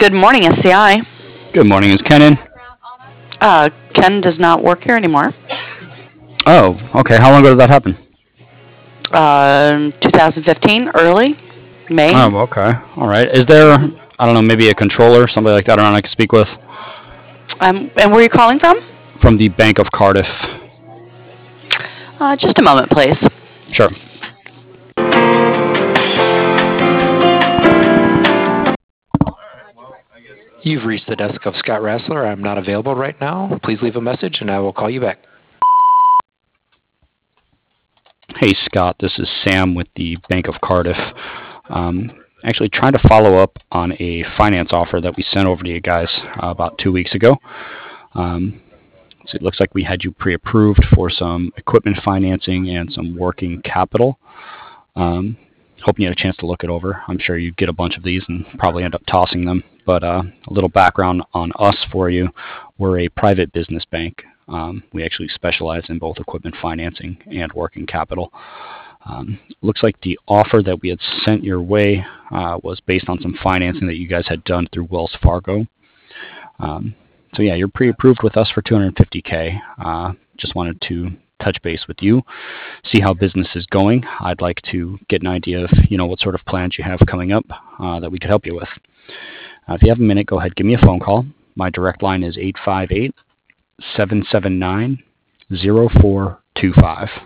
Good morning, SCI. Good morning, is Ken in? Ken does not work here anymore. Oh, okay. How long ago did that happen? 2015, early May. Oh, okay. All right. Is there, I don't know, maybe a controller, somebody like that around I can speak with? And where are you calling from? From the Bank of Cardiff. Just a moment, please. Sure. You've reached the desk of Scott Rassler. I'm not available right now. Please leave a message and I will call you back. Hey, Scott, this is Sam with the Bank of Cardiff. Actually, trying to follow up on a finance offer that we sent over to you guys about 2 weeks ago. So it looks like we had you pre-approved for some equipment financing and some working capital. Hoping you had a chance to look it over. I'm sure you get a bunch of these and probably end up tossing them. But a little background on us for you. We're a private business bank. We actually specialize in both equipment financing and working capital. Looks like the offer that we had sent your way was based on some financing that you guys had done through Wells Fargo. So yeah, you're pre-approved with us for $250K. Just wanted to touch base with you, see how business is going. I'd like to get an idea of what sort of plans you have coming up that we could help you with. If you have a minute, go ahead, give me a phone call. My direct line is 858-779-0425.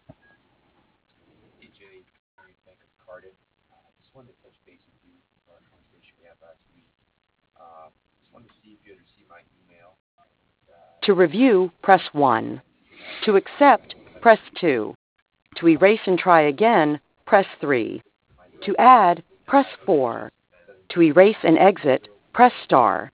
To review, press 1. To accept, press 2. To erase and try again, press 3. To add, press 4. To erase and exit, press star.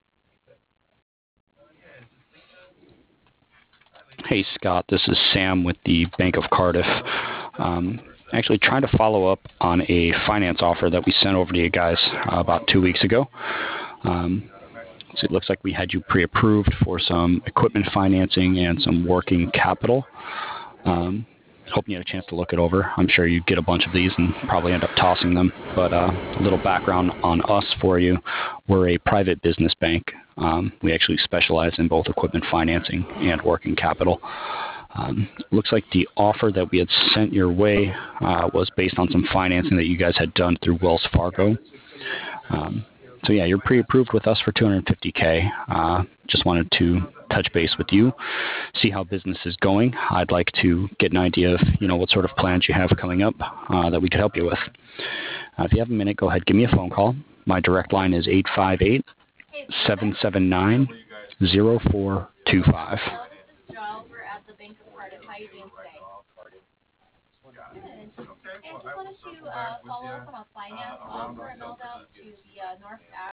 Hey, Scott, this is Sam with the Bank of Cardiff. Actually trying to follow up on a finance offer that we sent over to you guys about 2 weeks ago. So it looks like we had you pre-approved for some equipment financing and some working capital. Hoping you had a chance to look it over. I'm sure you get a bunch of these and probably end up tossing them. But a little background on us for you. We're a private business bank. We actually specialize in both equipment financing and working capital. Looks like the offer that we had sent your way was based on some financing that you guys had done through Wells Fargo. So yeah, you're pre-approved with us for $250K. Just wanted to touch base with you, see how business is going. I'd like to get an idea of what sort of plans you have coming up that we could help you with. If you have a minute, go ahead, give me a phone call. My direct line is 858-779-0425. We're at the Bank of Cardiff. How are you doing today? Good. And just wanted to follow up on a finance offer I mailed out to the North